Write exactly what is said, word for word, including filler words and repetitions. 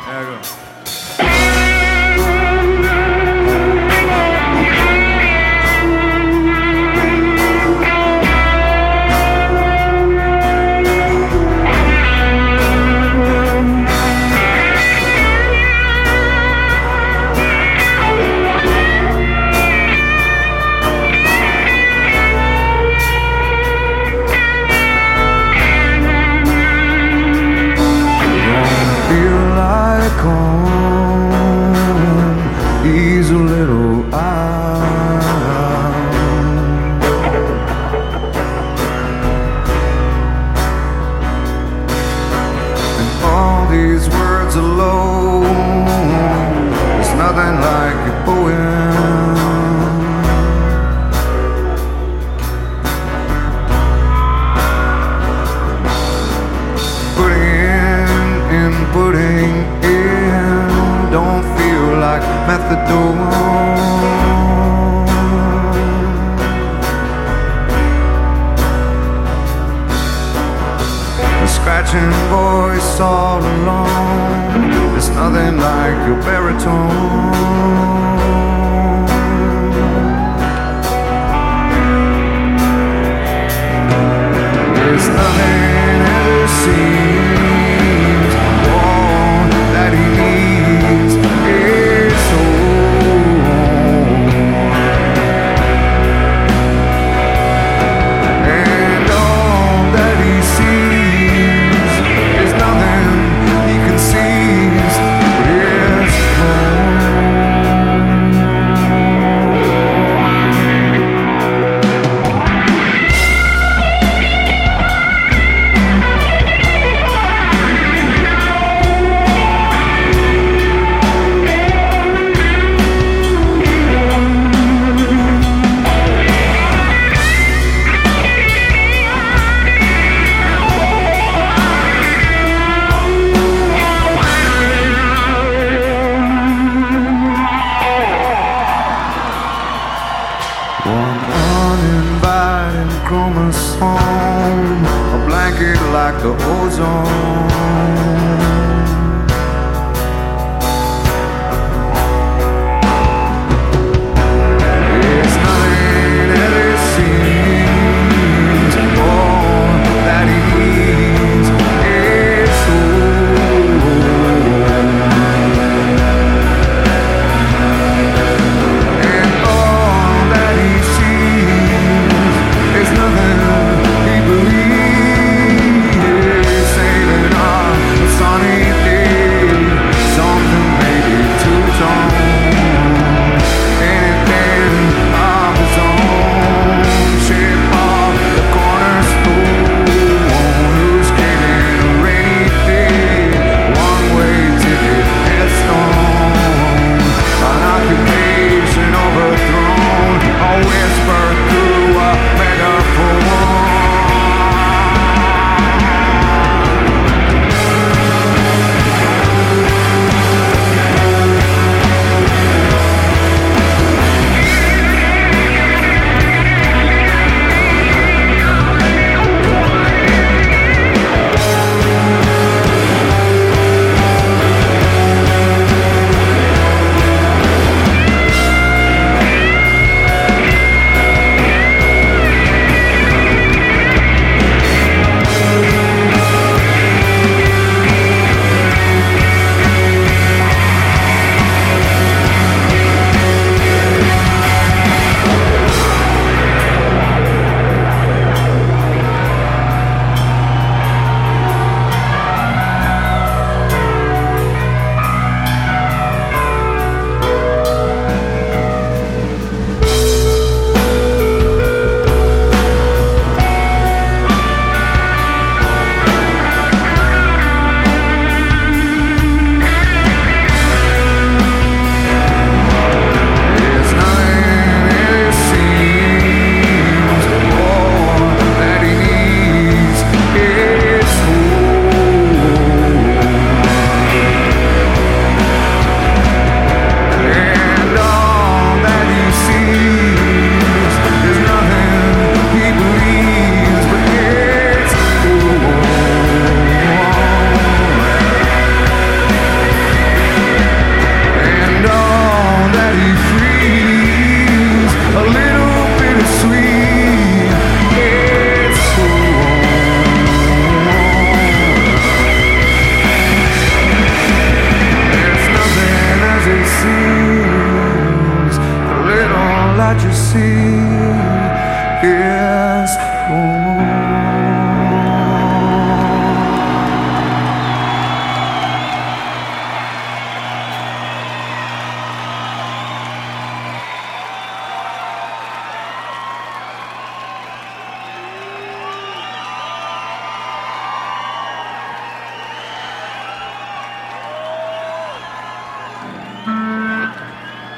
There I go. He's a little out, and all these words alone, there's nothing like a poem. Putting in and putting in don't feel like methadone. A scratching voice all alone, there's nothing like your baritone. There's nothing ever seems all that he needs is home, and all that he sees is nothing he conceives but his one uninvited chromosome, a blanket like the ozone. It's nothing ever seems all that he needs is nothing he believes, saving our home.